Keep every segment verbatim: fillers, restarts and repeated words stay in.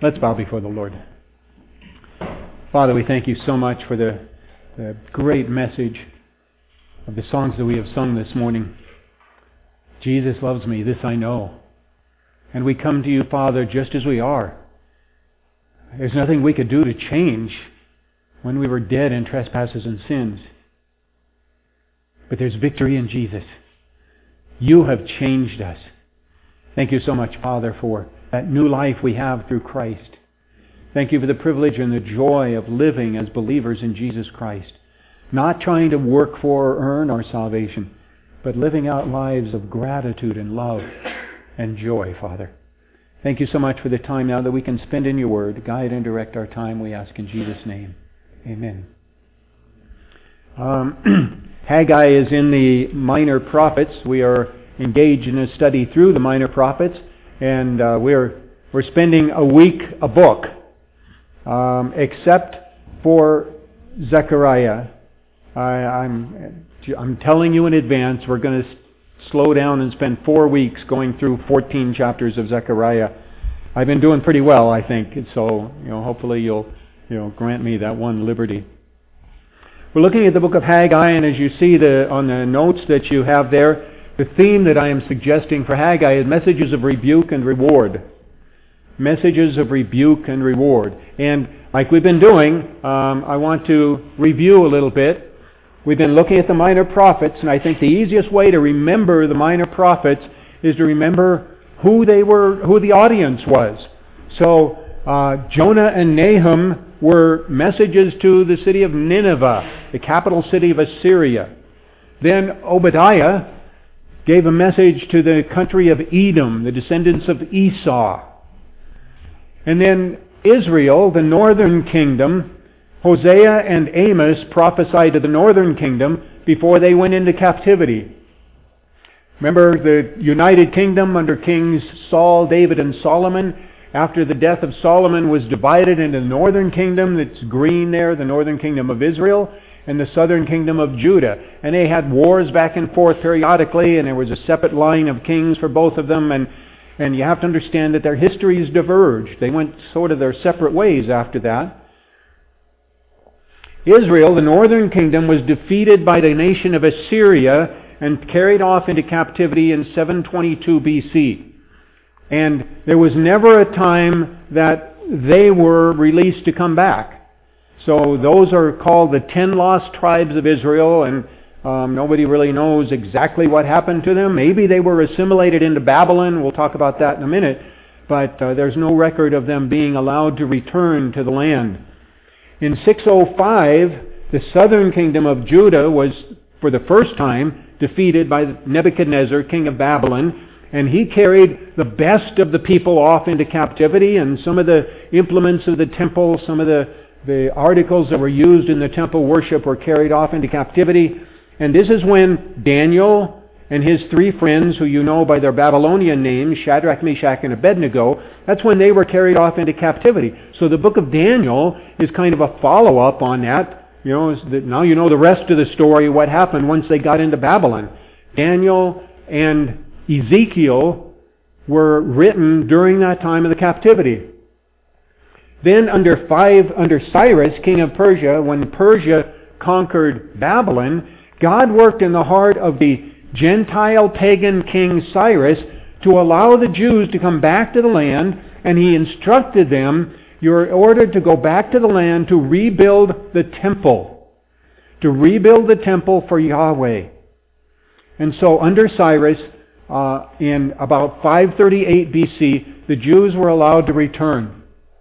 Let's bow before the Lord. Father, we thank you so much for the, the great message of the songs that we have sung this morning. Jesus loves me, this I know. And we come to you, Father, just as we are. There's nothing we could do to change when we were dead in trespasses and sins. But there's victory in Jesus. You have changed us. Thank you so much, Father, for that new life we have through Christ. Thank you for the privilege and the joy of living as believers in Jesus Christ. Not trying to work for or earn our salvation, but living out lives of gratitude and love and joy, Father. Thank you so much for the time now that we can spend in your word. Guide and direct our time, we ask in Jesus' name. Amen. Um, Haggai is in the Minor Prophets. We are engaged in a study through the Minor Prophets, and uh, we're we're spending a week a book, um, except for Zechariah. I, I'm I'm telling you in advance, we're going to slow down and spend four weeks going through fourteen chapters of Zechariah. I've been doing pretty well, I think, so you know, hopefully you'll you know grant me that one liberty. We're looking at the book of Haggai, and as you see the on the notes that you have there, the theme that I am suggesting for Haggai is messages of rebuke and reward. Messages of rebuke and reward. And like we've been doing, um, I want to review a little bit. We've been looking at the minor prophets, and I think the easiest way to remember the minor prophets is to remember who they were, who the audience was. So uh, Jonah and Nahum were messages to the city of Nineveh, the capital city of Assyria. Then Obadiah gave a message to the country of Edom, the descendants of Esau. And then Israel, the northern kingdom, Hosea and Amos prophesied to the northern kingdom before they went into captivity. Remember the United Kingdom under Kings Saul, David, and Solomon? After the death of Solomon was divided into the northern kingdom, that's green there, the northern kingdom of Israel, and the southern kingdom of Judah. And they had wars back and forth periodically, and there was a separate line of kings for both of them, and and you have to understand that their histories diverged. They went sort of their separate ways after that. Israel, the northern kingdom, was defeated by the nation of Assyria and carried off into captivity in seven twenty-two B C. And there was never a time that they were released to come back. So those are called the ten lost tribes of Israel, and um, nobody really knows exactly what happened to them. Maybe they were assimilated into Babylon. We'll talk about that in a minute. But uh, there's no record of them being allowed to return to the land. In six oh five, the southern kingdom of Judah was, for the first time, defeated by Nebuchadnezzar, king of Babylon. And he carried the best of the people off into captivity, and some of the implements of the temple, some of the The articles that were used in the temple worship were carried off into captivity. And this is when Daniel and his three friends, who you know by their Babylonian names, Shadrach, Meshach, and Abednego, that's when they were carried off into captivity. So the book of Daniel is kind of a follow-up on that. You know, now you know the rest of the story, what happened once they got into Babylon. Daniel and Ezekiel were written during that time of the captivity. Then under five, under Cyrus, king of Persia, when Persia conquered Babylon, God worked in the heart of the Gentile pagan king Cyrus to allow the Jews to come back to the land, and he instructed them, you're ordered to go back to the land to rebuild the temple, to rebuild the temple for Yahweh. And so under Cyrus, uh, in about five thirty-eight B C, the Jews were allowed to return.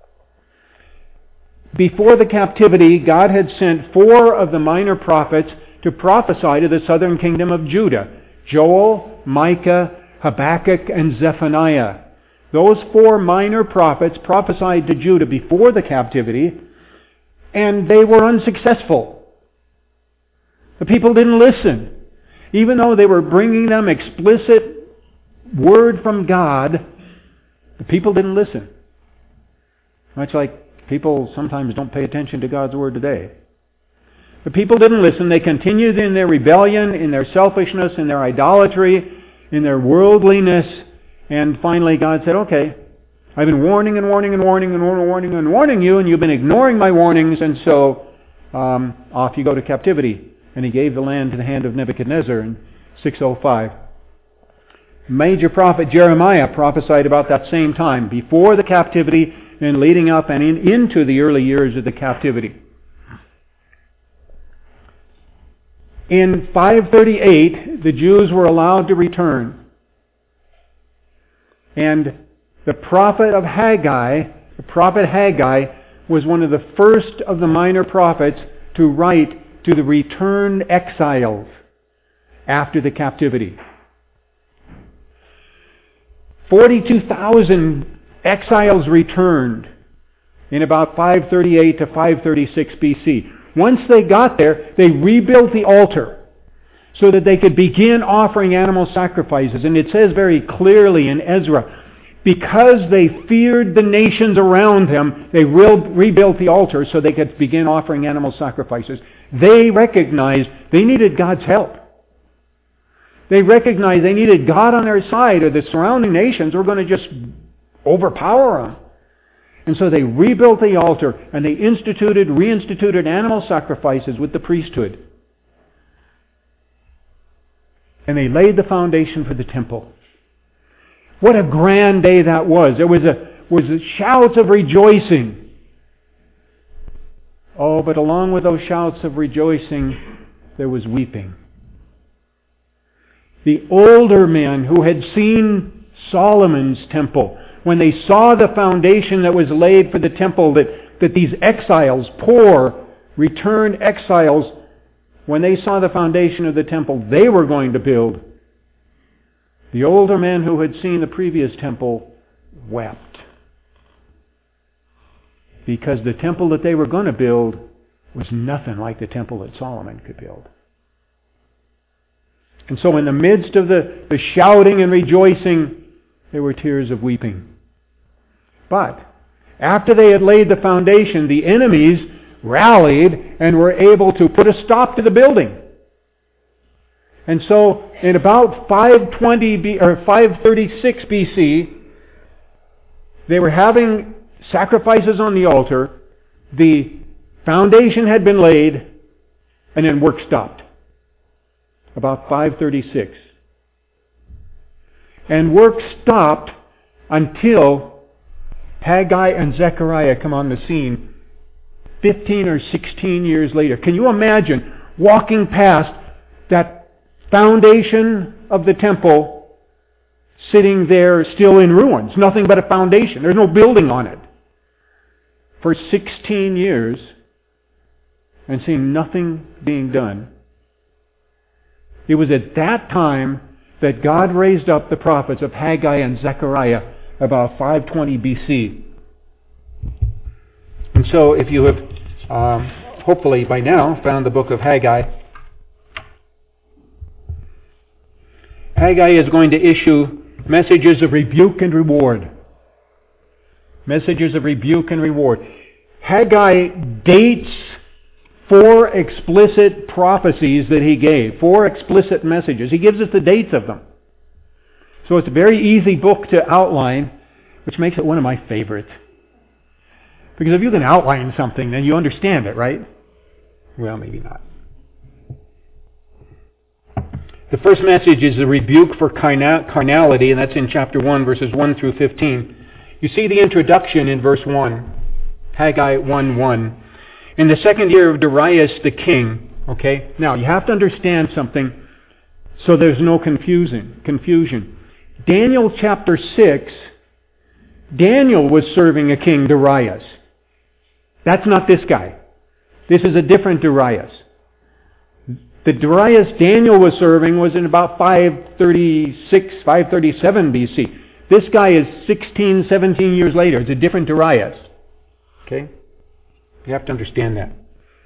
Before the captivity, God had sent four of the minor prophets to prophesy to the southern kingdom of Judah: Joel, Micah, Habakkuk, and Zephaniah. Those four minor prophets prophesied to Judah before the captivity, and they were unsuccessful. The people didn't listen. Even though they were bringing them explicit word from God, the people didn't listen. Much like people sometimes don't pay attention to God's word today. The people didn't listen. They continued in their rebellion, in their selfishness, in their idolatry, in their worldliness. And finally God said, okay, I've been warning and warning and warning and warning and warning you, and you've been ignoring my warnings, and so um, off you go to captivity. And he gave the land to the hand of Nebuchadnezzar in six oh five. Major prophet Jeremiah prophesied about that same time, before the captivity and leading up and in, into the early years of the captivity. In five thirty-eight, the Jews were allowed to return. And the prophet of Haggai, the prophet Haggai, was one of the first of the minor prophets to write to the returned exiles after the captivity. forty-two thousand exiles returned in about five thirty-eight to five thirty-six B C. Once they got there, they rebuilt the altar so that they could begin offering animal sacrifices. And it says very clearly in Ezra, because they feared the nations around them, they rebuilt the altar so they could begin offering animal sacrifices. They recognized they needed God's help. They recognized they needed God on their side, or the surrounding nations were going to just overpower them. And so they rebuilt the altar, and they instituted, reinstituted animal sacrifices with the priesthood. And they laid the foundation for the temple. What a grand day that was. There was a was a shouts of rejoicing. Oh, but along with those shouts of rejoicing, there was weeping. The older men who had seen Solomon's temple, when they saw the foundation that was laid for the temple, that, that these exiles, poor, returned exiles, when they saw the foundation of the temple they were going to build, the older men who had seen the previous temple wept. Because the temple that they were going to build was nothing like the temple that Solomon could build. And so in the midst of the, the shouting and rejoicing, there were tears of weeping. But after they had laid the foundation, the enemies rallied and were able to put a stop to the building. And so in about five twenty B, or five thirty-six B C, they were having sacrifices on the altar. The foundation had been laid, and then work stopped. About five thirty-six. And work stopped until Haggai and Zechariah come on the scene fifteen or sixteen years later. Can you imagine walking past that foundation of the temple sitting there still in ruins? Nothing but a foundation. There's no building on it. For sixteen years, and seeing nothing being done. It was at that time that God raised up the prophets of Haggai and Zechariah about five twenty B C. And so if you have, um, hopefully by now, found the book of Haggai, Haggai is going to issue messages of rebuke and reward. Messages of rebuke and reward. Haggai dates four explicit prophecies that he gave. Four explicit messages. He gives us the dates of them. So it's a very easy book to outline, which makes it one of my favorites. Because if you can outline something, then you understand it, right? Well, maybe not. The first message is a rebuke for carnality, and that's in chapter one, verses one through fifteen. You see the introduction in verse one, Haggai one one. In the second year of Darius the king, okay? Now, you have to understand something so there's no confusing, confusion. Daniel chapter six, Daniel was serving a king, Darius. That's not this guy. This is a different Darius. The Darius Daniel was serving was in about five thirty-six, five thirty-seven B C. This guy is sixteen, seventeen years later. It's a different Darius. Okay? You have to understand that.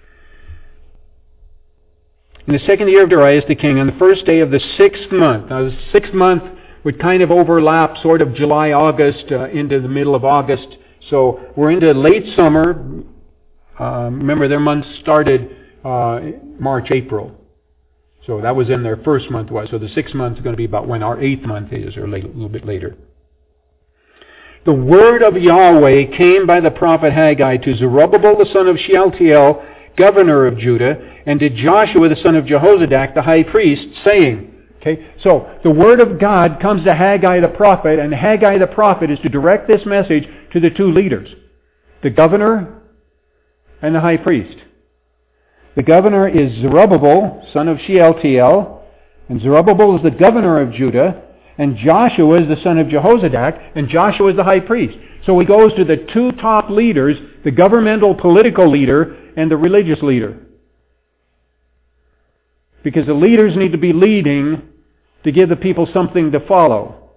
In the second year of Darius the king, on the first day of the sixth month. Now the sixth month would kind of overlap sort of July, August, uh, into the middle of August. So we're into late summer. Uh, remember, their months started uh, March, April. So that was in their first month was. So the sixth month is going to be about when our eighth month is, or late, a little bit later. the word of Yahweh came by the prophet Haggai to Zerubbabel the son of Shealtiel, governor of Judah, and to Joshua the son of Jehozadak, the high priest, saying, okay, so the word of God comes to Haggai the prophet, and Haggai the prophet is to direct this message to the two leaders, the governor and the high priest. The governor is Zerubbabel, son of Shealtiel, and Zerubbabel is the governor of Judah, and Joshua is the son of Jehozadak, and Joshua is the high priest. So he goes to the two top leaders, the governmental political leader and the religious leader. Because the leaders need to be leading to give the people something to follow.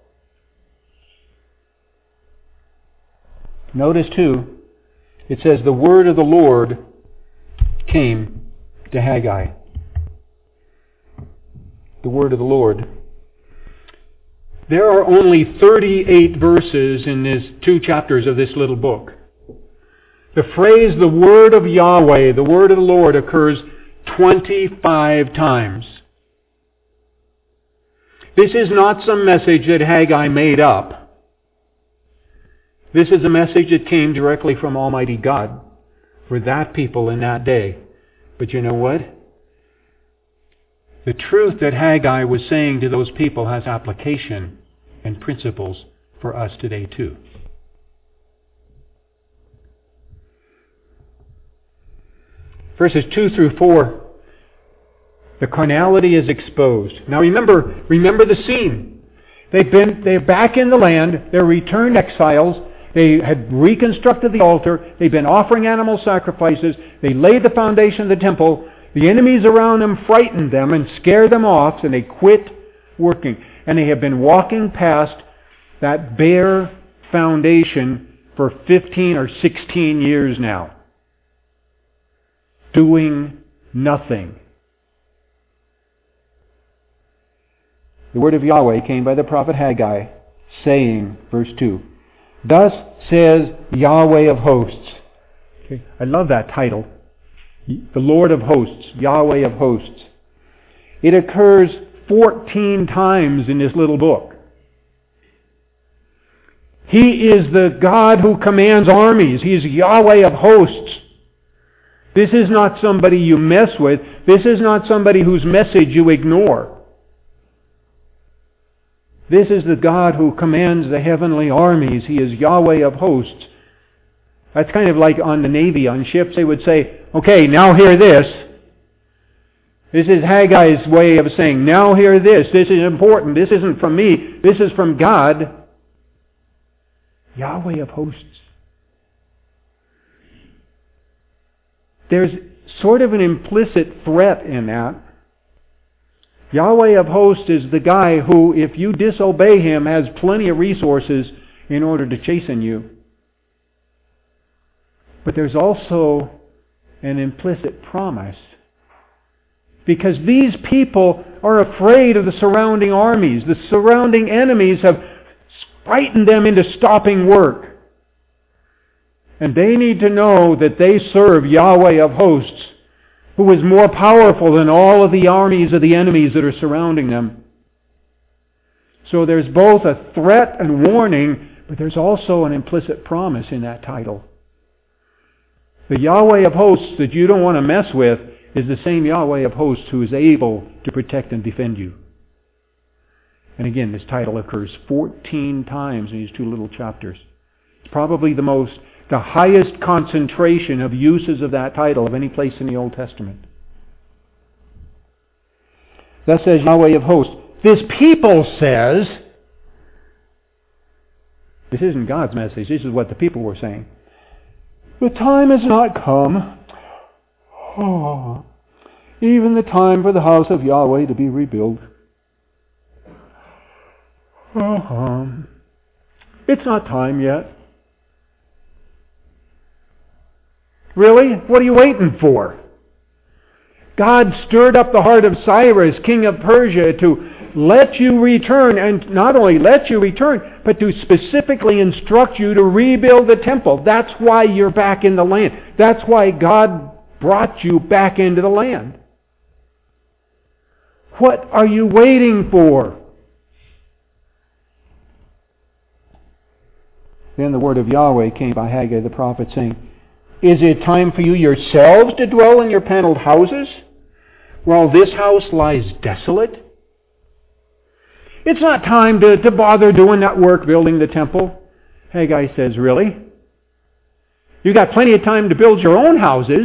Notice too, it says the word of the Lord came to Haggai. The word of the Lord. There are only thirty-eight verses in these two chapters of this little book. The phrase, the word of Yahweh, the word of the Lord, occurs twenty-five times. This is not some message that Haggai made up. This is a message that came directly from Almighty God for that people in that day. But you know what? The truth that Haggai was saying to those people has application and principles for us today too. Verses two through four, the carnality is exposed. Now remember, remember the scene. They've been, they're back in the land, they're returned exiles, they had reconstructed the altar, they've been offering animal sacrifices, they laid the foundation of the temple, the enemies around them frightened them and scared them off, and they quit working. And they have been walking past that bare foundation for fifteen or sixteen years now, doing nothing. The word of Yahweh came by the prophet Haggai, saying, verse two, "Thus says Yahweh of hosts." Okay, I love that title. The Lord of hosts, Yahweh of hosts. It occurs fourteen times in this little book. He is the God who commands armies. He is Yahweh of hosts. This is not somebody you mess with. This is not somebody whose message you ignore. This is the God who commands the heavenly armies. He is Yahweh of hosts. That's kind of like on the Navy, on ships, they would say, okay, now hear this. This is Haggai's way of saying, now hear this. This is important. This isn't from me. This is from God. Yahweh of hosts. There's sort of an implicit threat in that. Yahweh of hosts is the guy who, if you disobey him, has plenty of resources in order to chasten you. But there's also an implicit promise. Because these people are afraid of the surrounding armies. The surrounding enemies have frightened them into stopping work. And they need to know that they serve Yahweh of hosts, who is more powerful than all of the armies of the enemies that are surrounding them. So there's both a threat and warning, but there's also an implicit promise in that title. The Yahweh of hosts that you don't want to mess with is the same Yahweh of hosts who is able to protect and defend you. And again, this title occurs fourteen times in these two little chapters. It's probably the most, the highest concentration of uses of that title of any place in the Old Testament. Thus says Yahweh of hosts. This people says, this isn't God's message, this is what the people were saying. The time has not come, oh, even the time for the house of Yahweh to be rebuilt. Uh-huh. It's not time yet. Really? What are you waiting for? God stirred up the heart of Cyrus, king of Persia, to let you return, and not only let you return, but to specifically instruct you to rebuild the temple. That's why you're back in the land. That's why God brought you back into the land. What are you waiting for? Then the word of Yahweh came by Haggai the prophet, saying, Is it time for you yourselves to dwell in your paneled houses, while this house lies desolate? It's not time to, to bother doing that work, building the temple. Haggai says, really? You got plenty of time to build your own houses.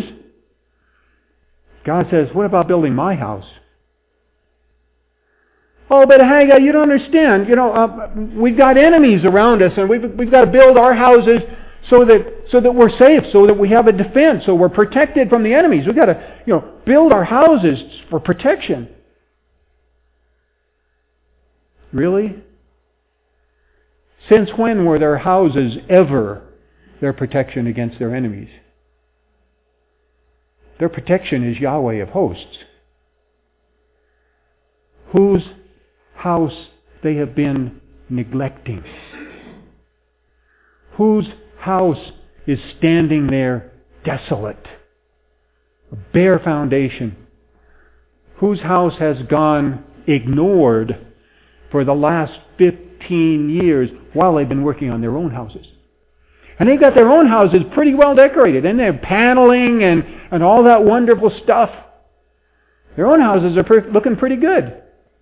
God says, what about building my house? Oh, but Haggai, you don't understand. You know, uh, we've got enemies around us, and we've we've got to build our houses so that so that we're safe, so that we have a defense, so we're protected from the enemies. We've got to, you know, build our houses for protection. Really? Since when were their houses ever their protection against their enemies? Their protection is Yahweh of hosts, whose house they have been neglecting, whose house is standing there desolate, a bare foundation, whose house has gone ignored for the last fifteen years while they've been working on their own houses. And they've got their own houses pretty well decorated, and they're paneling and, and all that wonderful stuff. Their own houses are per- looking pretty good.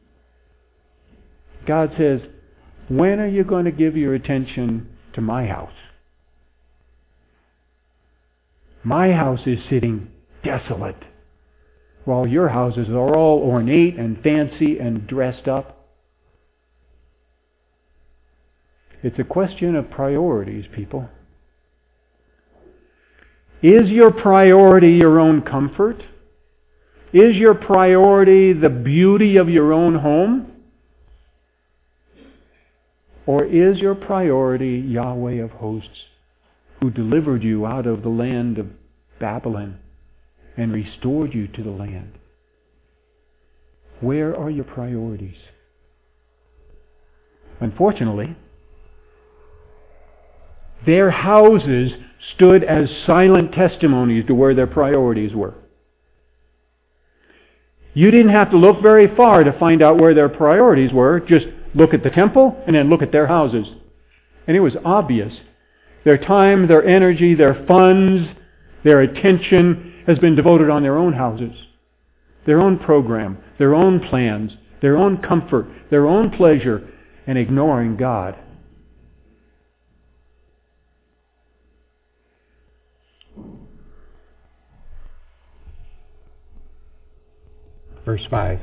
God says, when are you going to give your attention to my house? My house is sitting desolate, while your houses are all ornate and fancy and dressed up. It's a question of priorities, people. Is your priority your own comfort? Is your priority the beauty of your own home? Or is your priority Yahweh of hosts, who delivered you out of the land of Babylon and restored you to the land? Where are your priorities? Unfortunately, their houses stood as silent testimonies to where their priorities were. You didn't have to look very far to find out where their priorities were. Just look at the temple and then look at their houses. And it was obvious. Their time, their energy, their funds, their attention has been devoted on their own houses, their own program, their own plans, their own comfort, their own pleasure, and ignoring God. Verse five.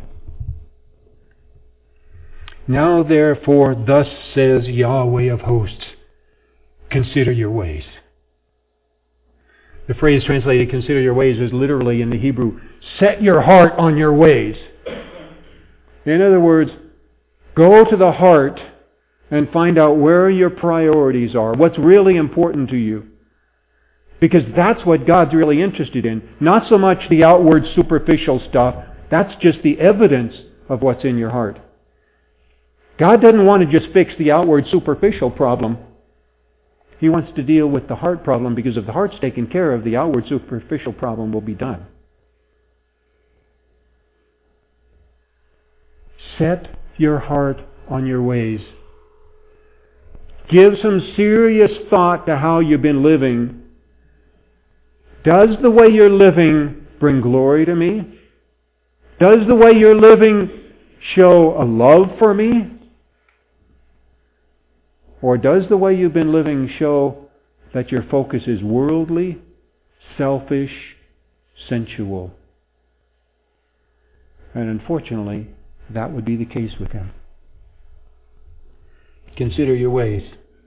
Now therefore, thus says Yahweh of hosts, consider your ways. The phrase translated consider your ways is literally in the Hebrew, set your heart on your ways. In other words, go to the heart and find out where your priorities are, what's really important to you. Because that's what God's really interested in. Not so much the outward superficial stuff. That's just the evidence of what's in your heart. God doesn't want to just fix the outward superficial problem. He wants to deal with the heart problem, because if the heart's taken care of, the outward superficial problem will be done. Set your heart on your ways. Give some serious thought to how you've been living. Does the way you're living bring glory to me? Does the way you're living show a love for me? Or does the way you've been living show that your focus is worldly, selfish, sensual? And unfortunately, that would be the case with them. Consider your ways.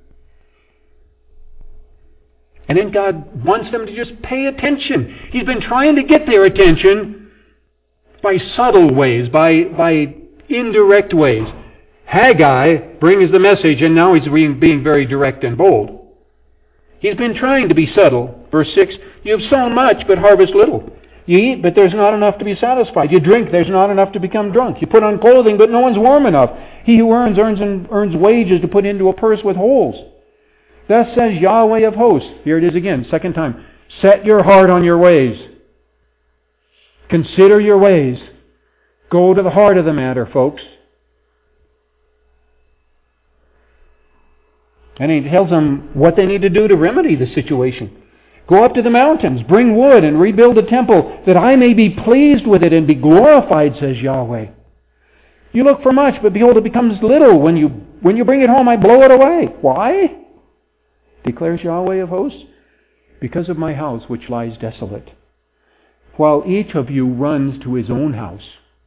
And then God wants them to just pay attention. He's been trying to get their attention by subtle ways, by, by indirect ways. Haggai brings the message, and now he's being, being very direct and bold. He's been trying to be subtle. Verse six, you've sown much, but harvest little. You eat, but there's not enough to be satisfied. You drink, there's not enough to become drunk. You put on clothing, but no one's warm enough. He who earns, earns, and earns wages to put into a purse with holes. Thus says Yahweh of hosts. Here it is again, second time. Set your heart on your ways. Consider your ways. Go to the heart of the matter, folks. And he tells them what they need to do to remedy the situation. Go up to the mountains, bring wood, and rebuild the temple, that I may be pleased with it and be glorified, says Yahweh. You look for much, but behold, it becomes little. When you when you bring it home, I blow it away. Why? Declares Yahweh of hosts. Because of my house which lies desolate, while each of you runs to his own house.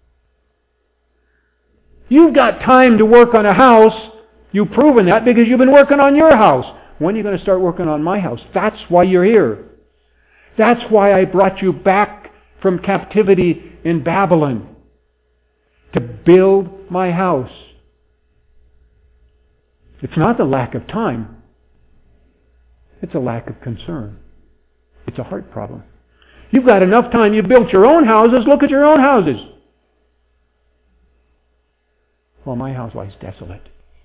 You've got time to work on a house. You've proven that because you've been working on your house. When are you going to start working on my house? That's why you're here. That's why I brought you back from captivity in Babylon. To build my house. It's not the lack of time. It's a lack of concern. It's a heart problem. You've got enough time. You've built your own houses. Look at your own houses. Well, my house lies desolate.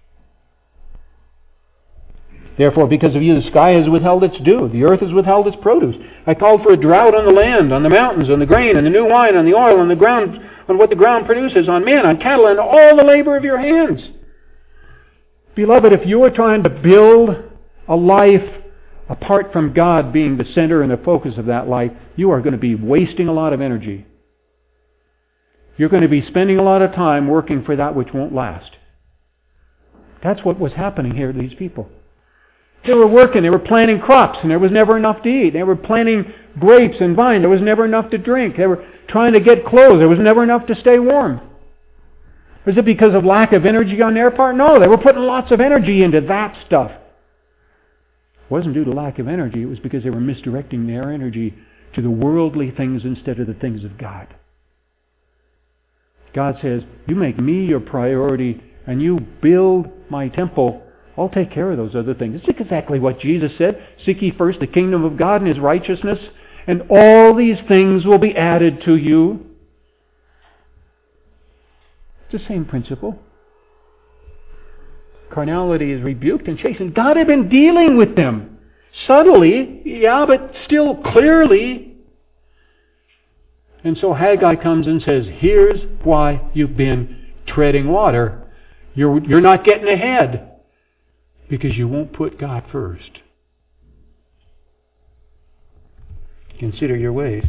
Therefore, because of you, the sky has withheld its dew. The earth has withheld its produce. I called for a drought on the land, on the mountains, on the grain, on the new wine, on the oil, on the ground, on what the ground produces, on man, on cattle, and all the labor of your hands. Beloved, if you are trying to build a life apart from God being the center and the focus of that life, you are going to be wasting a lot of energy. You're going to be spending a lot of time working for that which won't last. That's what was happening here to these people. They were working, they were planting crops, and there was never enough to eat. They were planting grapes and vine, there was never enough to drink. They were trying to get clothes, there was never enough to stay warm. Was it because of lack of energy on their part? No, they were putting lots of energy into that stuff. It wasn't due to lack of energy, it was because they were misdirecting their energy to the worldly things instead of the things of God. God says, you make me your priority and you build my temple, I'll take care of those other things. It's exactly what Jesus said. Seek ye first the kingdom of God and His righteousness, and all these things will be added to you. It's the same principle. Carnality is rebuked and chastened. God had been dealing with them. Subtly, yeah, but still clearly. And so Haggai comes and says, here's why you've been treading water. You're, you're not getting ahead. Because you won't put God first. Consider your ways.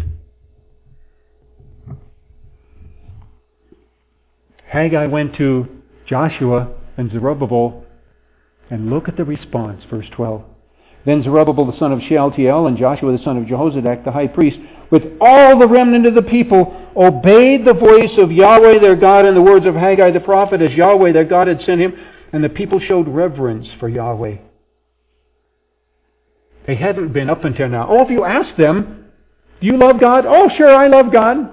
Haggai went to Joshua and Zerubbabel, and look at the response, verse twelve. Then Zerubbabel the son of Shealtiel and Joshua the son of Jehozadak the high priest, with all the remnant of the people, obeyed the voice of Yahweh their God and the words of Haggai the prophet, as Yahweh their God had sent him. And the people showed reverence for Yahweh. They hadn't been up until now. Oh, if you ask them, do you love God? Oh, sure, I love God.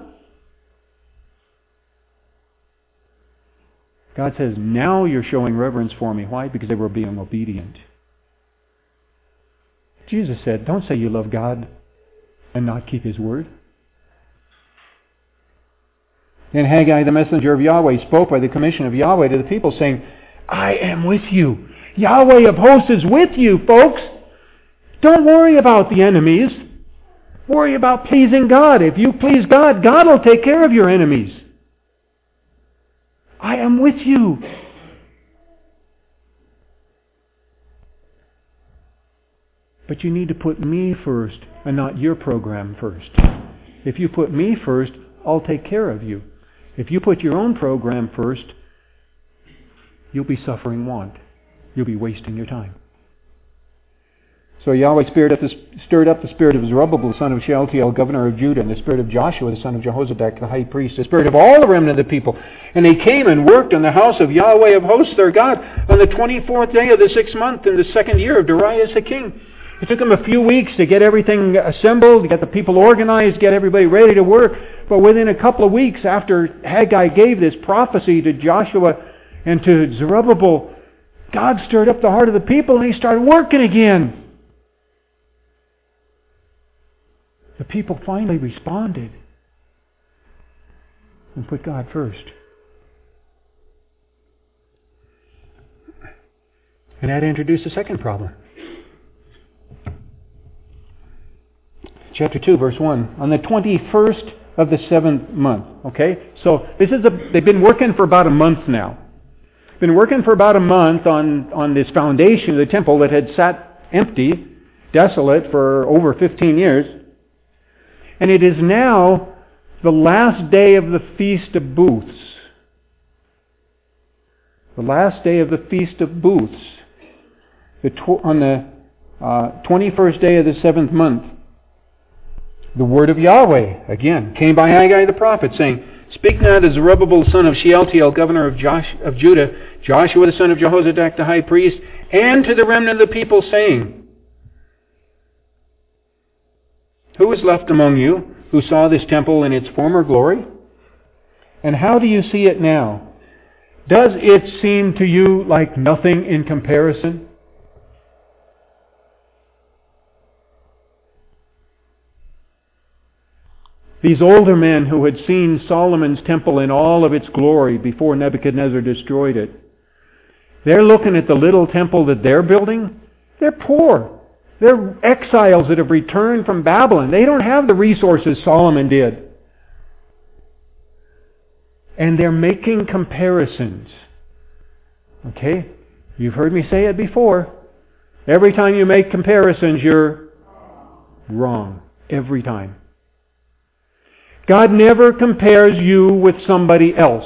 God says, now you're showing reverence for me. Why? Because they were being obedient. Jesus said, don't say you love God and not keep His word. Then Haggai, the messenger of Yahweh, spoke by the commission of Yahweh to the people, saying, I am with you. Yahweh of hosts is with you, folks. Don't worry about the enemies. Worry about pleasing God. If you please God, God will take care of your enemies. I am with you. But you need to put me first and not your program first. If you put me first, I'll take care of you. If you put your own program first, you'll be suffering want. You'll be wasting your time. So Yahweh stirred up, the, stirred up the spirit of Zerubbabel, the son of Shealtiel, governor of Judah, and the spirit of Joshua, the son of Jehozadak, the high priest, the spirit of all the remnant of the people. And they came and worked in the house of Yahweh of hosts, their God, on the twenty-fourth day of the sixth month in the second year of Darius the king. It took them a few weeks to get everything assembled, to get the people organized, get everybody ready to work. But within a couple of weeks after Haggai gave this prophecy to Joshua and to Zerubbabel, God stirred up the heart of the people and He started working again. The people finally responded and put God first. And that introduced the second problem. Chapter two, verse one. On the twenty-first of the seventh month. Okay? So this is a, they've been working for about a month now. been working for about a month on, on this foundation of the temple that had sat empty, desolate for over fifteen years. And it is now the last day of the Feast of Booths. The last day of the Feast of Booths. The tw- on the uh, twenty-first day of the seventh month. The word of Yahweh, again, came by Haggai the prophet, saying, Speak now to Zerubbabel son of Shealtiel, governor of, Josh- of Judah, Joshua the son of Jehozadak the high priest, and to the remnant of the people, saying, Who is left among you who saw this temple in its former glory? And how do you see it now? Does it seem to you like nothing in comparison? These older men who had seen Solomon's temple in all of its glory before Nebuchadnezzar destroyed it, they're looking at the little temple that they're building. They're poor. They're exiles that have returned from Babylon. They don't have the resources Solomon did. And they're making comparisons. Okay? You've heard me say it before. Every time you make comparisons, you're wrong. Every time. God never compares you with somebody else.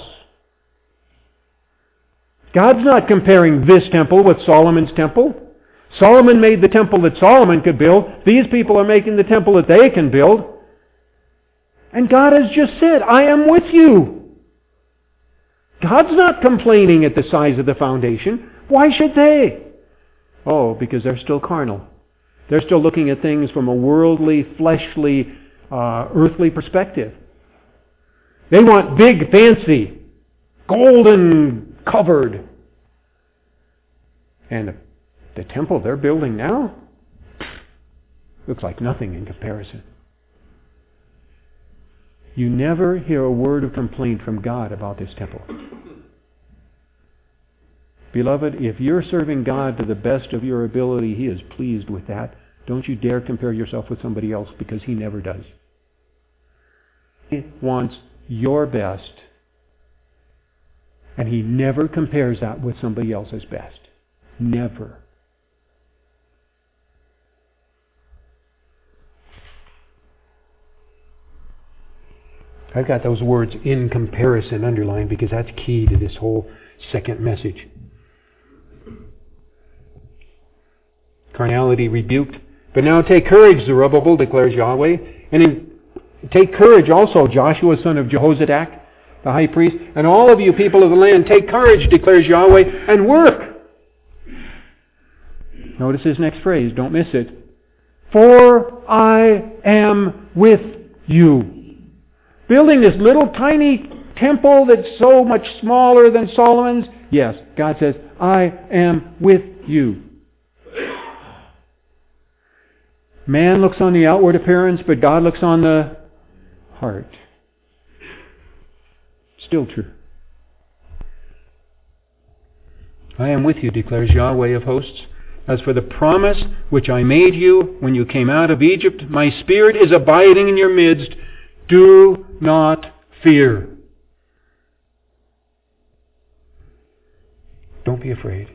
God's not comparing this temple with Solomon's temple. Solomon made the temple that Solomon could build. These people are making the temple that they can build. And God has just said, I am with you. God's not complaining at the size of the foundation. Why should they? Oh, because they're still carnal. They're still looking at things from a worldly, fleshly, uh, earthly perspective. They want big, fancy, golden covered. And the temple they're building now looks like nothing in comparison. You never hear a word of complaint from God about this temple. Beloved, if you're serving God to the best of your ability, He is pleased with that. Don't you dare compare yourself with somebody else, because He never does. He wants your best, and He never compares that with somebody else's best. Never. I've got those words "in comparison" underlined because that's key to this whole second message. Carnality rebuked. But now take courage, Zerubbabel, declares Yahweh. And in, take courage also, Joshua, son of Jehozadak, the high priest. And all of you people of the land, take courage, declares Yahweh, and work. Notice his next phrase. Don't miss it. For I am with you. Building this little tiny temple that's so much smaller than Solomon's. Yes, God says, I am with you. Man looks on the outward appearance, but God looks on the heart. Still true. I am with you, declares Yahweh of hosts. As for the promise which I made you when you came out of Egypt, my Spirit is abiding in your midst. Do not fear. Don't be afraid.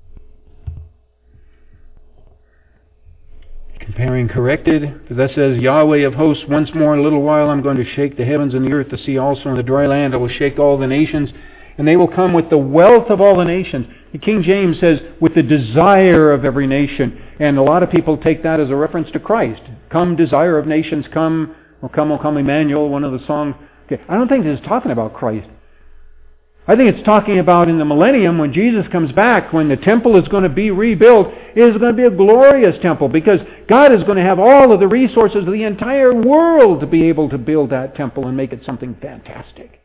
Comparing corrected, thus says Yahweh of hosts, once more in a little while I'm going to shake the heavens and the earth, the sea also, and the dry land. I will shake all the nations, and they will come with the wealth of all the nations. The King James says, with the desire of every nation. And a lot of people take that as a reference to Christ. Come, desire of nations, come, or come, O come, Emmanuel, one of the songs. Okay. I don't think this is talking about Christ. I think it's talking about in the millennium when Jesus comes back, when the temple is going to be rebuilt, it is going to be a glorious temple because God is going to have all of the resources of the entire world to be able to build that temple and make it something fantastic.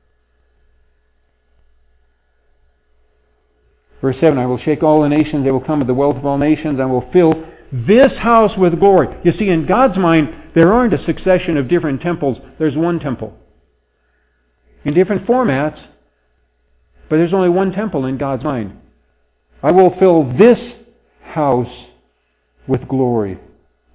Verse seven, I will shake all the nations, they will come with the wealth of all nations, I will fill this house with glory. You see, in God's mind, there aren't a succession of different temples. There's one temple. In different formats, but there's only one temple in God's mind. I will fill this house with glory.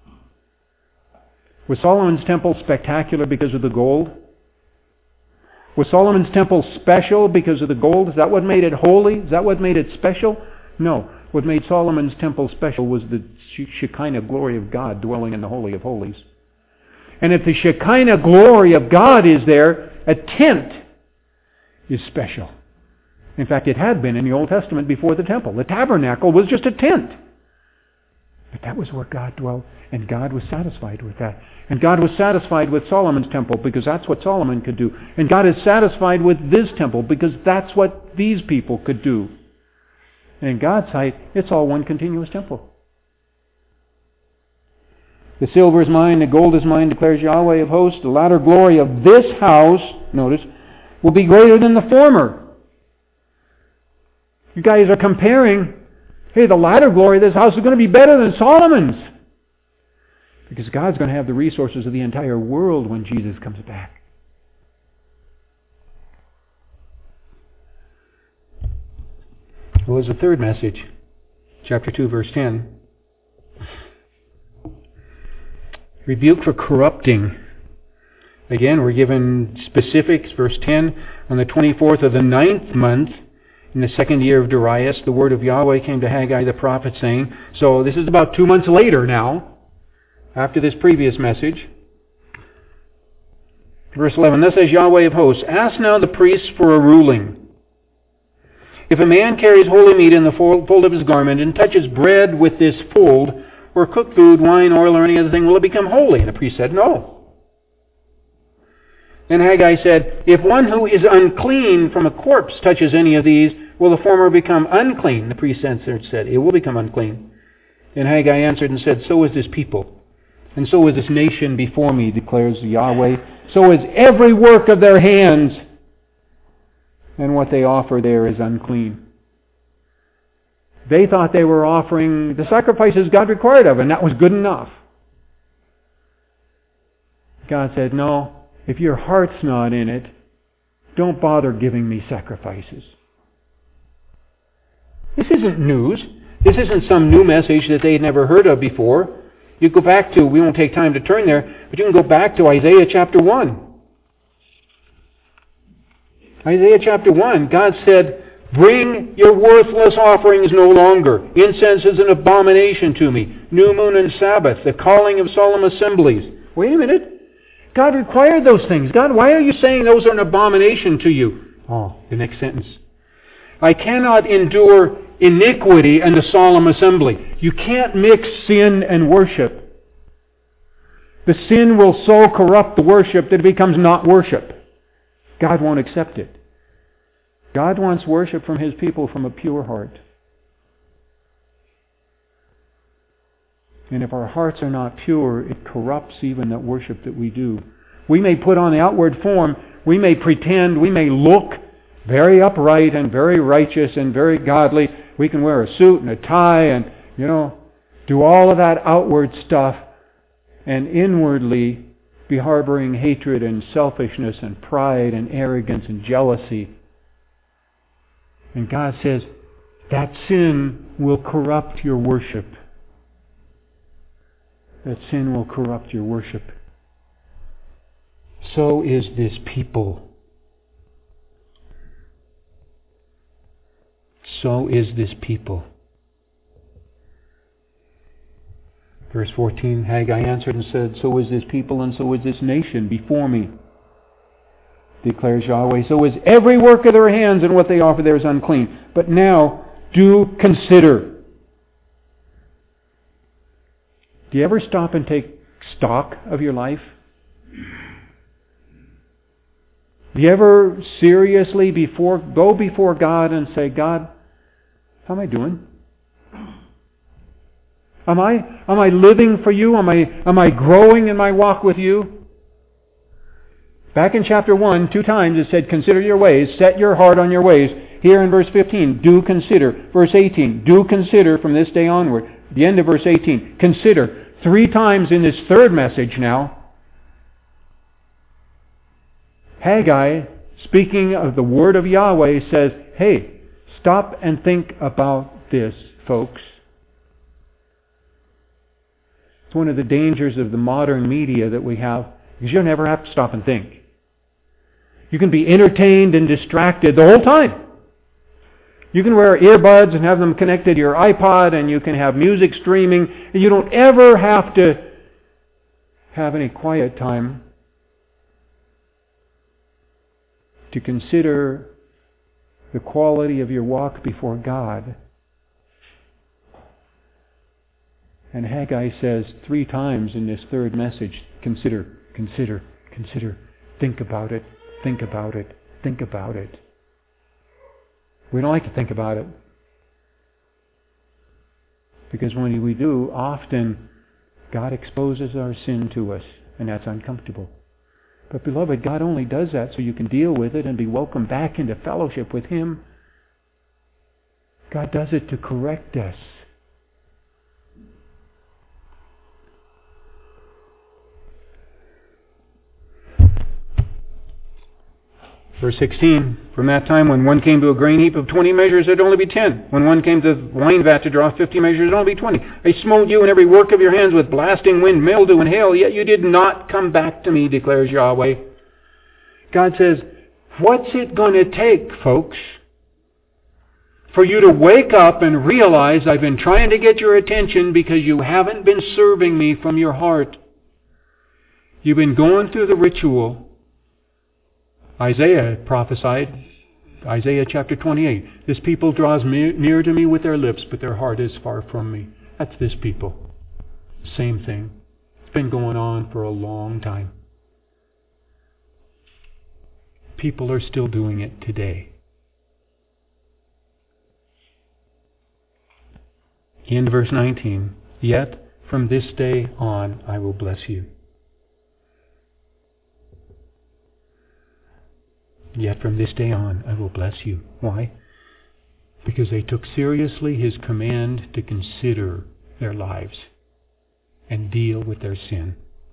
Was Solomon's temple spectacular because of the gold? Was Solomon's temple special because of the gold? Is that what made it holy? Is that what made it special? No. What made Solomon's temple special was the Shekinah glory of God dwelling in the Holy of Holies. And if the Shekinah glory of God is there, a tent is special. In fact, it had been in the Old Testament before the temple. The tabernacle was just a tent. But that was where God dwelt, and God was satisfied with that. And God was satisfied with Solomon's temple because that's what Solomon could do. And God is satisfied with this temple because that's what these people could do. And in God's sight, it's all one continuous temple. The silver is mine, the gold is mine, declares Yahweh of hosts. The latter glory of this house, notice, will be greater than the former. You guys are comparing, hey, the latter glory of this house is going to be better than Solomon's. Because God's going to have the resources of the entire world when Jesus comes back. What was the third message? Chapter two, verse ten. Rebuke for corrupting. Again, we're given specifics. Verse ten, on the twenty-fourth of the ninth month, in the second year of Darius, the word of Yahweh came to Haggai the prophet, saying, so this is about two months later now, after this previous message. Verse eleven, thus says Yahweh of hosts, ask now the priests for a ruling. If a man carries holy meat in the fold of his garment and touches bread with this fold, or cooked food, wine, oil, or any other thing, will it become holy? And the priest said, no. And Haggai said, if one who is unclean from a corpse touches any of these, will the former become unclean? The priest answered, said, it will become unclean. And Haggai answered and said, so is this people, and so is this nation before me, declares Yahweh. So is every work of their hands, and what they offer there is unclean. They thought they were offering the sacrifices God required of them, and that was good enough. God said, no, if your heart's not in it, don't bother giving me sacrifices. This isn't news. This isn't some new message that they had never heard of before. You go back to, we won't take time to turn there, but you can go back to Isaiah chapter one. Isaiah chapter one, God said, bring your worthless offerings no longer. Incense is an abomination to me. New moon and Sabbath, the calling of solemn assemblies. Wait a minute. God required those things. God, why are you saying those are an abomination to you? Oh, the next sentence. I cannot endure iniquity and the solemn assembly. You can't mix sin and worship. The sin will so corrupt the worship that it becomes not worship. God won't accept it. God wants worship from His people from a pure heart. And if our hearts are not pure, it corrupts even that worship that we do. We may put on the outward form, we may pretend, we may look very upright and very righteous and very godly. We can wear a suit and a tie and, you know, do all of that outward stuff and inwardly be harboring hatred and selfishness and pride and arrogance and jealousy. And God says, that sin will corrupt your worship. That sin will corrupt your worship. So is this people. So is this people. Verse fourteen, Haggai answered and said, so is this people and so is this nation before me, declares Yahweh. So is every work of their hands, and what they offer there is unclean. But now, do consider. Do you ever stop and take stock of your life? Do you ever seriously before go before God and say, God, how am I doing? Am I am I living for you? Am I am I growing in my walk with you? Back in chapter one, two times it said, consider your ways, set your heart on your ways. Here in verse fifteen, do consider. Verse eighteen, do consider from this day onward. The end of verse eighteen, consider. Three times in this third message now, Haggai, speaking of the word of Yahweh, says, hey, stop and think about this, folks. It's one of the dangers of the modern media that we have, because you'll never have to stop and think. You can be entertained and distracted the whole time. You can wear earbuds and have them connected to your iPod, and you can have music streaming, and you don't ever have to have any quiet time to consider the quality of your walk before God. And Haggai says three times in this third message, consider, consider, consider, think about it, think about it, think about it. We don't like to think about it. Because when we do, often God exposes our sin to us, and that's uncomfortable. But beloved, God only does that so you can deal with it and be welcomed back into fellowship with Him. God does it to correct us. Verse sixteen, from that time when one came to a grain heap of twenty measures, it would only be ten. When one came to the wine vat to draw fifty measures, it would only be twenty. I smote you in every work of your hands with blasting wind, mildew, and hail, yet you did not come back to me, declares Yahweh. God says, what's it going to take, folks, for you to wake up and realize I've been trying to get your attention because you haven't been serving me from your heart. You've been going through the ritual. Isaiah prophesied, Isaiah chapter twenty-eight, this people draws near to me with their lips, but their heart is far from me. That's this people. Same thing. It's been going on for a long time. People are still doing it today. In verse nineteen, yet from this day on I will bless you. Yet from this day on I will bless you. Why? Because they took seriously His command to consider their lives and deal with their sin.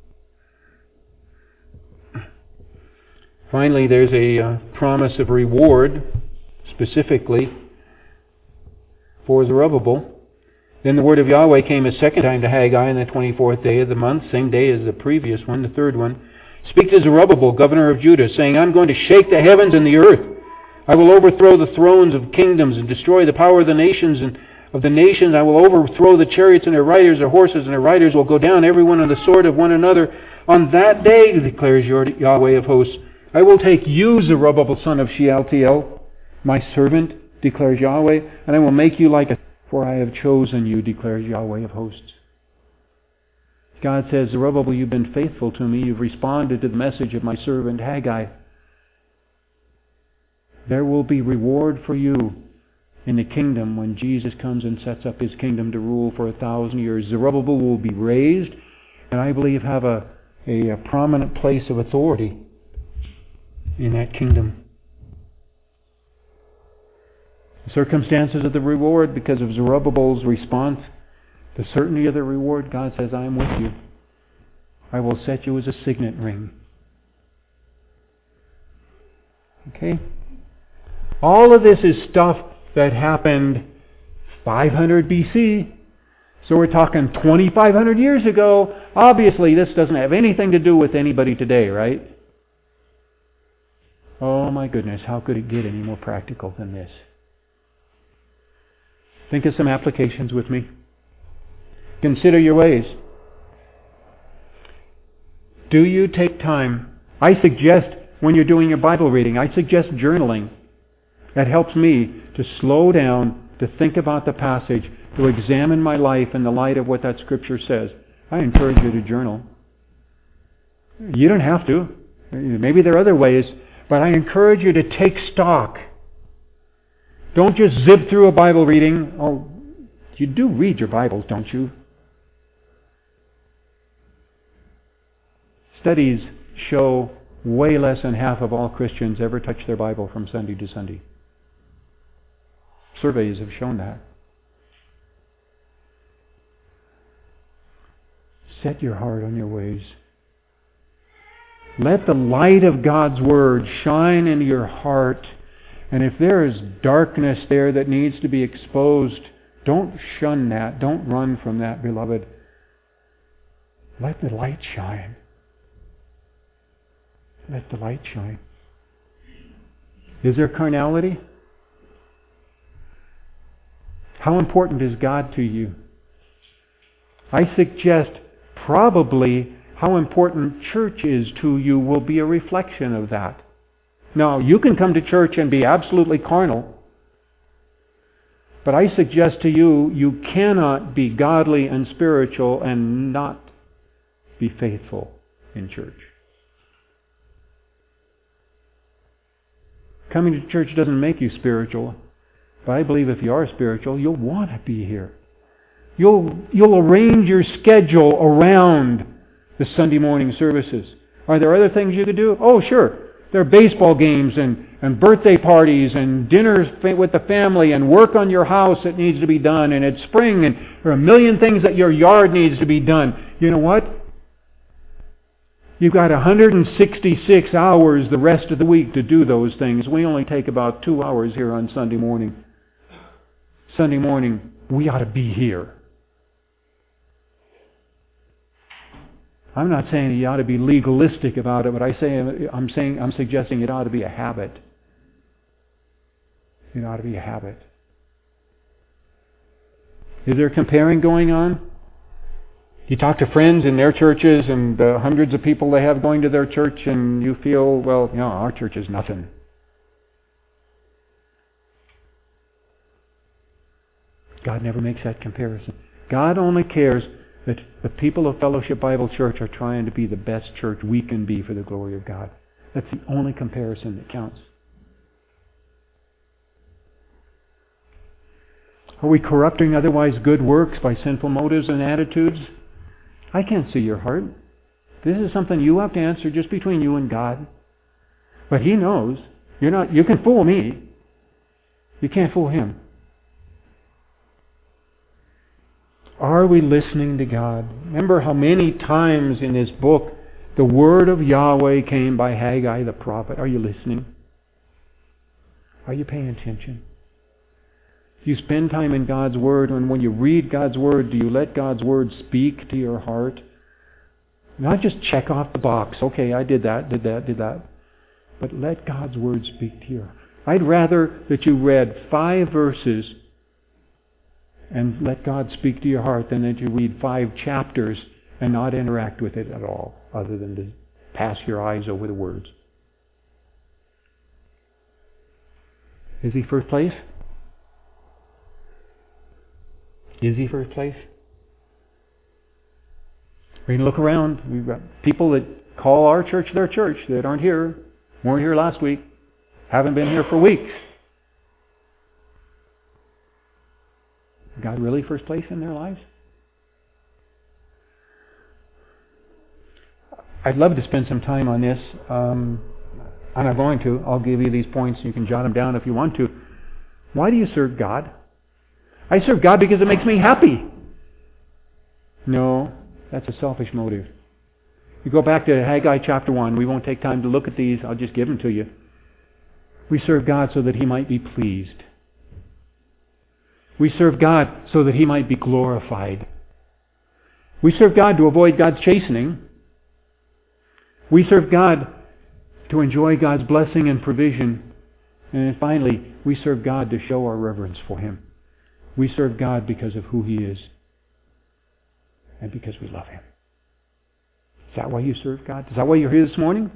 Finally, there's a uh, promise of reward, specifically for Zerubbabel. Then the word of Yahweh came a second time to Haggai on the twenty-fourth day of the month, same day as the previous one, the third one. Speak to Zerubbabel, governor of Judah, saying, I'm going to shake the heavens and the earth. I will overthrow the thrones of kingdoms and destroy the power of the nations and of the nations. I will overthrow the chariots and their riders, their horses and their riders will go down, every one on the sword of one another. On that day, declares Yahweh of hosts, I will take you, Zerubbabel, son of Shealtiel, my servant, declares Yahweh, and I will make you like a... For I have chosen you, declares Yahweh of hosts. God says, Zerubbabel, you've been faithful to me. You've responded to the message of my servant Haggai. There will be reward for you in the kingdom when Jesus comes and sets up His kingdom to rule for a thousand years. Zerubbabel will be raised, and I believe have a, a, a prominent place of authority in that kingdom. The circumstances of the reward, because of Zerubbabel's response, the certainty of the reward, God says, I am with you. I will set you as a signet ring. Okay? All of this is stuff that happened five hundred B C. So we're talking twenty-five hundred years ago. Obviously, this doesn't have anything to do with anybody today, right? Oh my goodness, how could it get any more practical than this? Think of some applications with me. Consider your ways. Do you take time? I suggest when you're doing your Bible reading, I suggest journaling. That helps me to slow down, to think about the passage, to examine my life in the light of what that Scripture says. I encourage you to journal. You don't have to. Maybe there are other ways, but I encourage you to take stock. Don't just zip through a Bible reading. Oh, you do read your Bibles, don't you? Studies show way less than half of all Christians ever touch their Bible from Sunday to Sunday. Surveys have shown that. Set your heart on your ways. Let the light of God's Word shine into your heart. And if there is darkness there that needs to be exposed, don't shun that. Don't run from that, beloved. Let the light shine. Let the light shine. Is there carnality? How important is God to you? I suggest probably how important church is to you will be a reflection of that. Now, you can come to church and be absolutely carnal, but I suggest to you, you cannot be godly and spiritual and not be faithful in church. Coming to church doesn't make you spiritual, but I believe if you are spiritual, you'll want to be here. You'll, you'll arrange your schedule around the Sunday morning services. Are there other things you could do? Oh, sure. There are baseball games and, and birthday parties and dinners with the family and work on your house that needs to be done, and it's spring and there are a million things that your yard needs to be done. You know what? You've got one hundred sixty-six hours the rest of the week to do those things. We only take about two hours here on Sunday morning. Sunday morning, we ought to be here. I'm not saying you ought to be legalistic about it, but I say I'm saying I'm suggesting it ought to be a habit. It ought to be a habit. Is there comparing going on? You talk to friends in their churches and the hundreds of people they have going to their church, and you feel, well, you know, our church is nothing. God never makes that comparison. God only cares that the people of Fellowship Bible Church are trying to be the best church we can be for the glory of God. That's the only comparison that counts. Are we corrupting otherwise good works by sinful motives and attitudes? I can't see your heart. This is something you have to answer just between you and God. But He knows. You're not. You can fool me. You can't fool Him. Are we listening to God? Remember how many times in this book the word of Yahweh came by Haggai the prophet. Are you listening? Are you paying attention? Do you spend time in God's Word? And when you read God's Word, do you let God's Word speak to your heart? Not just check off the box. Okay, I did that, did that, did that. But let God's Word speak to you. I'd rather that you read five verses and let God speak to your heart than that you read five chapters and not interact with it at all, other than to pass your eyes over the words. Is He first place? Is He first place? We can look around. We've got people that call our church their church that aren't here, weren't here last week, haven't been here for weeks. God really first place in their lives? I'd love to spend some time on this. Um, I'm not going to. I'll give you these points. You can jot them down if you want to. Why do you serve God? I serve God because it makes me happy. No, that's a selfish motive. You go back to Haggai chapter one. We won't take time to look at these. I'll just give them to you. We serve God so that He might be pleased. We serve God so that He might be glorified. We serve God to avoid God's chastening. We serve God to enjoy God's blessing and provision. And then finally, we serve God to show our reverence for Him. We serve God because of who He is and because we love Him. Is that why you serve God? Is that why you're here this morning?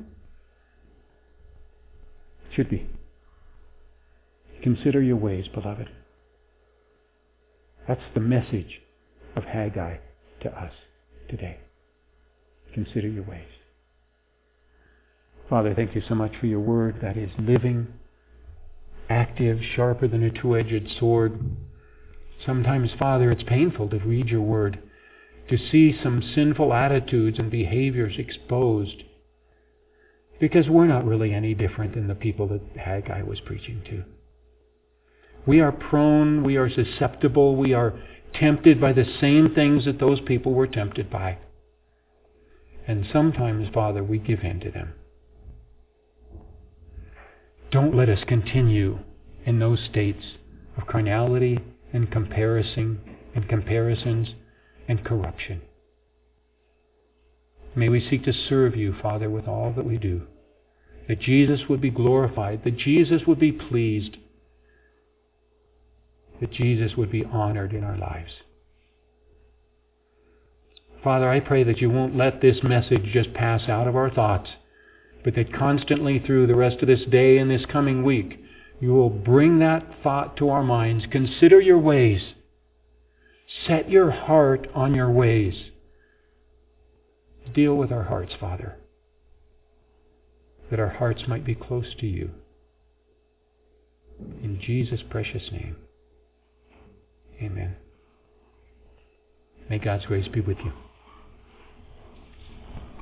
It should be. Consider your ways, beloved. That's the message of Haggai to us today. Consider your ways. Father, thank you so much for your word that is living, active, sharper than a two-edged sword. Sometimes, Father, it's painful to read your word, to see some sinful attitudes and behaviors exposed, because we're not really any different than the people that Haggai was preaching to. We are prone, we are susceptible, we are tempted by the same things that those people were tempted by. And sometimes, Father, we give in to them. Don't let us continue in those states of carnality and comparison and comparisons and corruption. May we seek to serve you, Father, with all that we do. that Jesus would be glorified, that Jesus would be pleased, that Jesus would be honored in our lives. Father, I pray that you won't let this message just pass out of our thoughts, but that constantly through the rest of this day and this coming week, you will bring that thought to our minds. Consider your ways. Set your heart on your ways. Deal with our hearts, Father, that our hearts might be close to you. In Jesus' precious name, amen. May God's grace be with you.